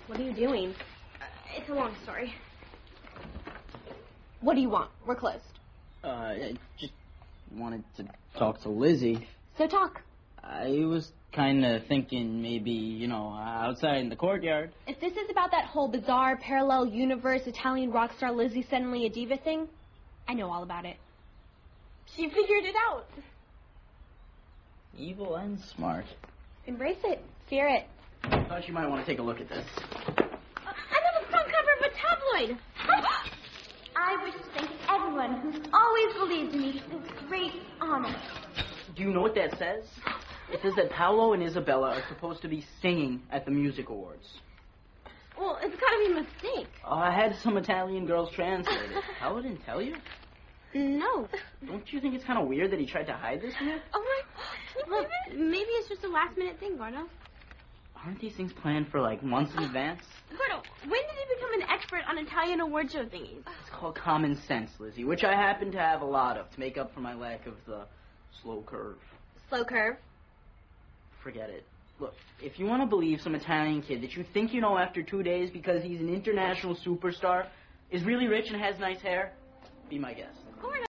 What are you doing? It's a long story. What do you want? We're closed. I just wanted to talk to Lizzie. So talk. I was kind of thinking maybe, outside in the courtyard. If this is about that whole bizarre parallel universe Italian rock star Lizzie suddenly a diva thing, I know all about it. She figured it out. Evil and smart. Embrace it. Fear it. I thought you might want to take a look at this. Another front cover of a tabloid. I wish to thank everyone who's always believed in me for this great honor. Do you know what that says? It says that Paolo and Isabella are supposed to be singing at the music awards. Well, it's got to be a mistake. I had some Italian girls translate it. Paolo didn't tell you? No. Don't you think it's kind of weird that he tried to hide this from you? Oh, my. Can you believe it? Maybe it's just a last-minute thing, Gordo. Aren't these things planned for, months in advance? Gordo, when did you become an expert on Italian award show thingies? It's called common sense, Lizzie, which I happen to have a lot of to make up for my lack of the slow curve. Slow curve. Forget it. Look, if you want to believe some Italian kid that you think you know after 2 days because he's an international superstar, is really rich and has nice hair, be my guest. Gordo.